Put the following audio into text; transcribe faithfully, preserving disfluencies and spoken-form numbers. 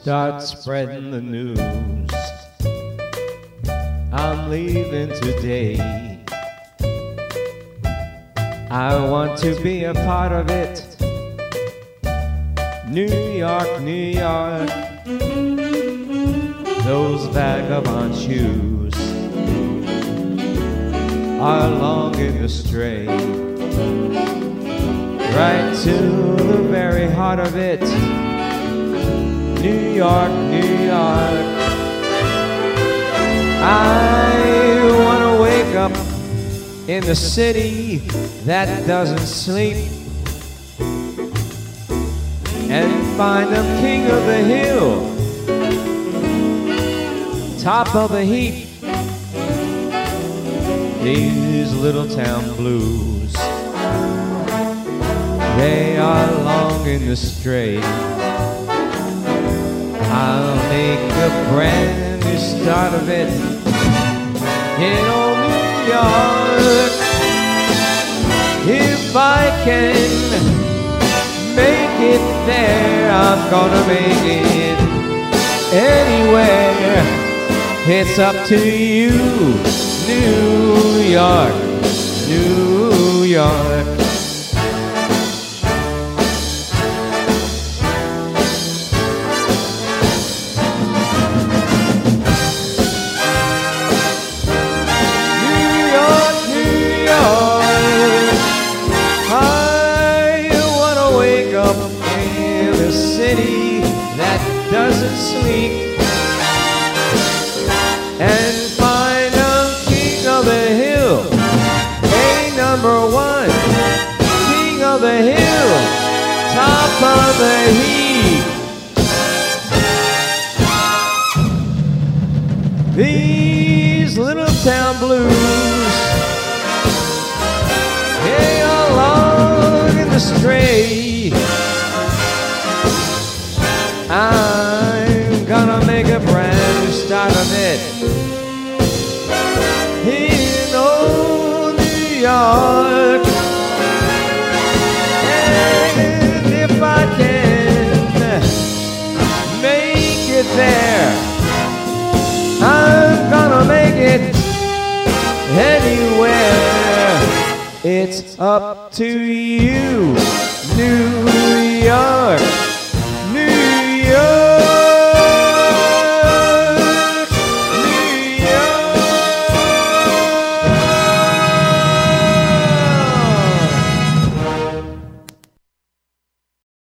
Start spreading the news. I'm leaving today. I want to be a part of it. New York, New York, those vagabond shoes are longing to stray right to the very heart of it. New York, New York, I want to wake up in the city that doesn't sleep and find them king of the hill, top of the heap. These little town blues, they are longing to stray. I'll make a brand new start of it in old New York. If I can make it there, I'm gonna make it anywhere. It's up to you, New York, New York. That doesn't sleep and find a king of the hill, a number one king of the hill, top of the heap. These little town blues, they are long in the stray. I'm gonna make a brand new start of it in old New York. And if I can make it there, I'm gonna make it anywhere. It's up to you.